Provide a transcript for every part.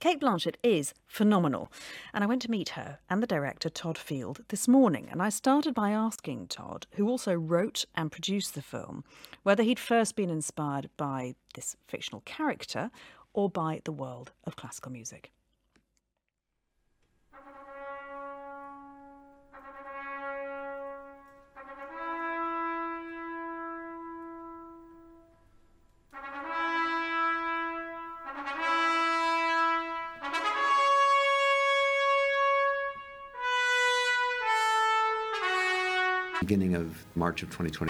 Cate Blanchett is phenomenal, and I went to meet her and the director, Todd Field, this morning, and I started by asking Todd, who also wrote and produced the film, whether he'd first been inspired by this fictional character or by the world of classical music. Beginning of March of 2020.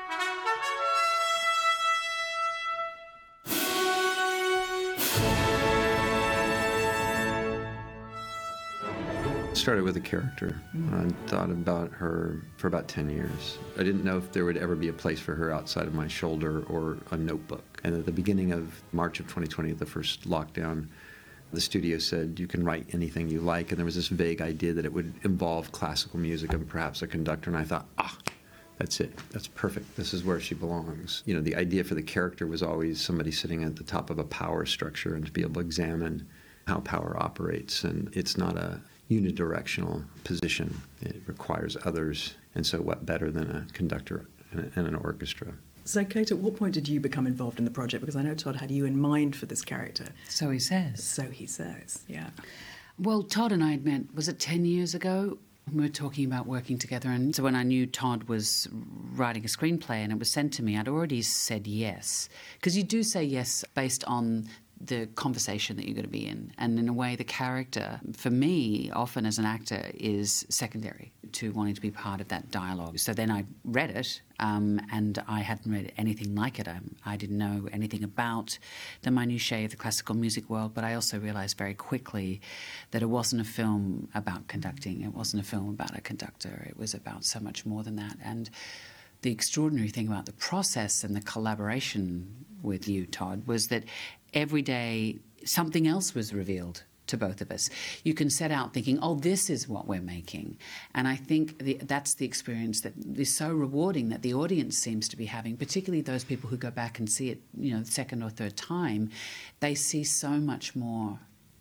Started with a character. I thought about her for about 10 years. I didn't know if there would ever be a place for her outside of my shoulder or a notebook. And at the beginning of March of 2020, the first lockdown, the studio said, you can write anything you like, and there was this vague idea that it would involve classical music and perhaps a conductor, and I thought, that's it. That's perfect. This is where she belongs. You know, the idea for the character was always somebody sitting at the top of a power structure and to be able to examine how power operates, and it's not a unidirectional position. It requires others, and so what better than a conductor and an orchestra? So, Cate, at what point did you become involved in the project? Because I know Todd had you in mind for this character. So he says. So he says, yeah. Well, Todd and I had met, was it 10 years ago? We were talking about working together, and so when I knew Todd was writing a screenplay and it was sent to me, I'd already said yes. Because you do say yes based on the conversation that you're going to be in. And in a way, the character, for me, often as an actor, is secondary to wanting to be part of that dialogue. So then I read it, and I hadn't read anything like it. I didn't know anything about the minutiae of the classical music world, but I also realised very quickly that it wasn't a film about conducting. It wasn't a film about a conductor. It was about so much more than that. And the extraordinary thing about the process and the collaboration with you, Todd, was that every day something else was revealed to both of us. You can set out thinking, this is what we're making. And I think that's the experience that is so rewarding that the audience seems to be having, particularly those people who go back and see it, the second or third time. They see so much more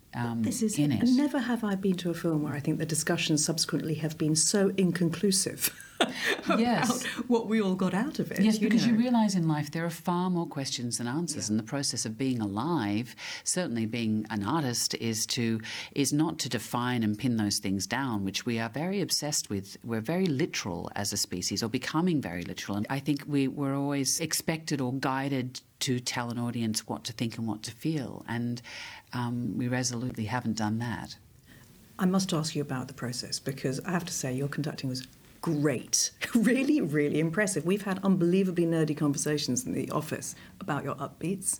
in it. Never have I been to a film where I think the discussions subsequently have been so inconclusive about what we all got out of it. Yes, because you realise in life there are far more questions than answers, and the process of being alive, certainly being an artist, is not to define and pin those things down, which we are very obsessed with. We're very literal as a species, or becoming very literal. And I think we're always expected or guided to tell an audience what to think and what to feel, and we resolutely haven't done that. I must ask you about the process, because I have to say your conducting was great. Really, really impressive. We've had unbelievably nerdy conversations in the office about your upbeats.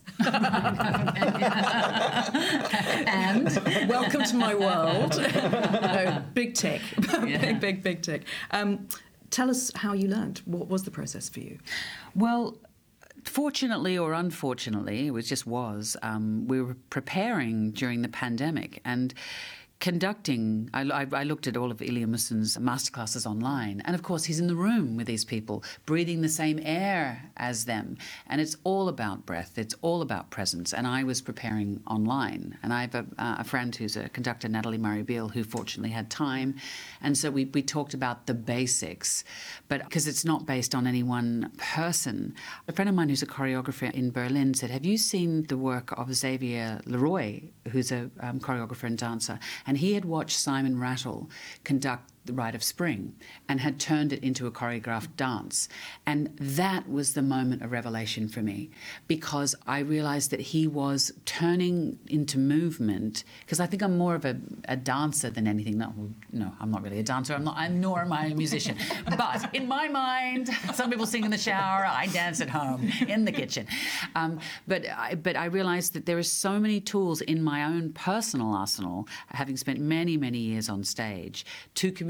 And welcome to my world. Big tick. Big tick. Tell us how you learned. What was the process for you? Well, fortunately or unfortunately, we were preparing during the pandemic, and conducting, I looked at all of Ilya Muson's masterclasses online, and of course he's in the room with these people, breathing the same air as them, and it's all about breath, it's all about presence, and I was preparing online, and I have a friend who's a conductor, Natalie Murray-Beale, who fortunately had time, and so we talked about the basics, but because it's not based on any one person. A friend of mine who's a choreographer in Berlin said, have you seen the work of Xavier Leroy, who's a choreographer and dancer? And he had watched Simon Rattle conduct The Rite of Spring and had turned it into a choreographed dance. And that was the moment of revelation for me, because I realised that he was turning into movement, because I think I'm more of a dancer than anything. No, I'm not really a dancer, nor am I a musician. But in my mind, some people sing in the shower, I dance at home, in the kitchen. But I realised that there are so many tools in my own personal arsenal, having spent many, many years on stage, to communicate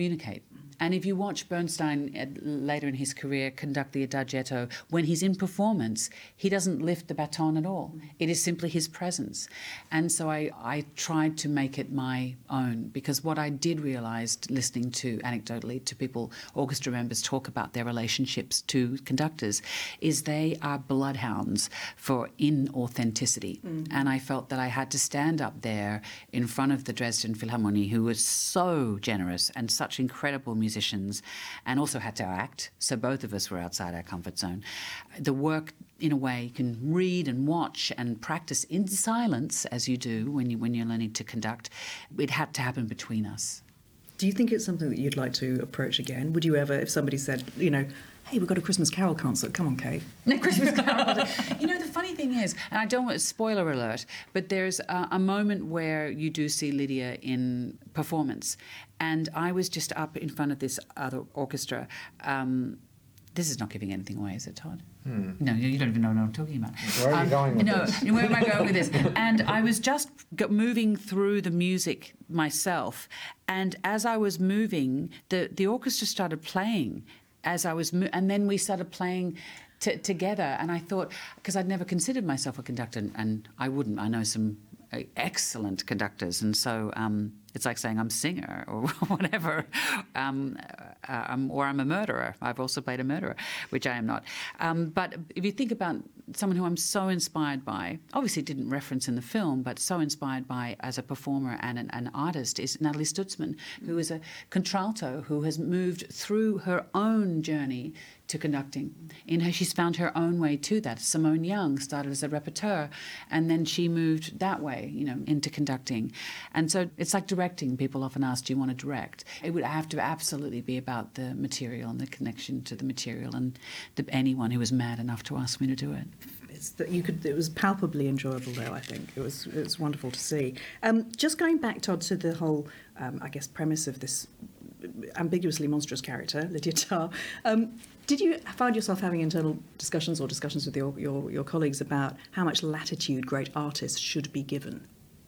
communicate. And if you watch Bernstein later in his career conduct the Adagietto, when he's in performance, he doesn't lift the baton at all. It is simply his presence. And so I tried to make it my own, because what I did realise, listening to anecdotally to people, orchestra members talk about their relationships to conductors, is they are bloodhounds for inauthenticity. And I felt that I had to stand up there in front of the Dresden Philharmonie, who was so generous and such incredible musicians, and also had to act, so both of us were outside our comfort zone. The work, in a way, you can read and watch and practice in silence, as you do when you're learning to conduct. It had to happen between us. Do you think it's something that you'd like to approach again? Would you ever, if somebody said, you know, hey, we've got a Christmas Carol concert, come on, Kate. No, Christmas Carol. You know, the funny thing is, and I don't want to spoiler alert, but there's a moment where you do see Lydia in performance, and I was just up in front of this other orchestra. This is not giving anything away, is it, Todd? No, you don't even know what I'm talking about. Where are you going with this? No, where am I going with this? And I was just moving through the music myself, and as I was moving, the orchestra started playing as I was, and then we started playing together. And I thought, because I'd never considered myself a conductor, and I wouldn't. I know some excellent conductors, and so it's like saying I'm a singer or whatever, or I'm a murderer. I've also played a murderer, which I am not. But if you think about someone who I'm so inspired by, obviously didn't reference in the film, but so inspired by as a performer and an artist, is Natalie Stutzman, who is a contralto who has moved through her own journey to conducting. She's found her own way to that. Simone Young started as a rapporteur, and then she moved that way, into conducting. And so it's like directing. People often ask, do you want to direct? It would have to absolutely be about the material and the connection to the material, and anyone who was mad enough to ask me to do it. It was palpably enjoyable, though. I think it was wonderful to see. Just going back, Todd, to the whole, premise of this ambiguously monstrous character, Lydia Tarr. Did you find yourself having internal discussions or discussions with your colleagues about how much latitude great artists should be given?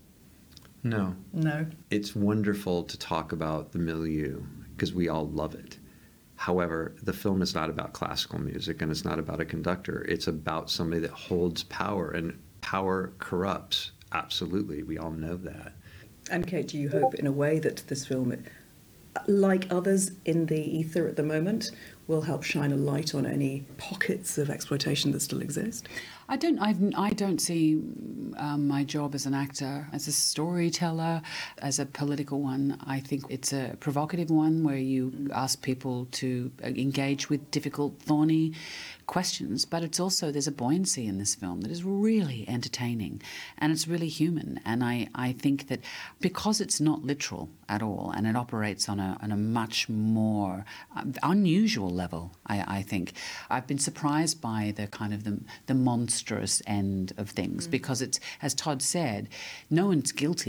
No. No. It's wonderful to talk about the milieu because we all love it. However, the film is not about classical music, and it's not about a conductor. It's about somebody that holds power, and power corrupts. Absolutely. We all know that. And Kate, do you hope in a way that this film, like others in the ether at the moment, will help shine a light on any pockets of exploitation that still exist? I don't see my job as an actor, as a storyteller, as a political one. I think it's a provocative one where you ask people to engage with difficult, thorny questions, but it's also, there's a buoyancy in this film that is really entertaining, and it's really human. And I think that because it's not literal at all, and it operates on a much more unusual level, I think, I've been surprised by the kind of the monstrous end of things, because it's, as Todd said, no one's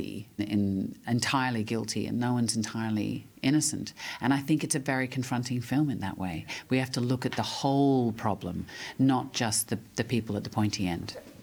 entirely guilty, and no one's entirely innocent. And I think it's a very confronting film in that way. We have to look at the whole problem, not just the people at the pointy end.